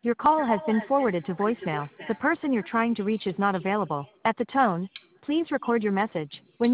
Your call has been forwarded to voicemail. The person you're trying to reach is not available. At the tone, please record your message. When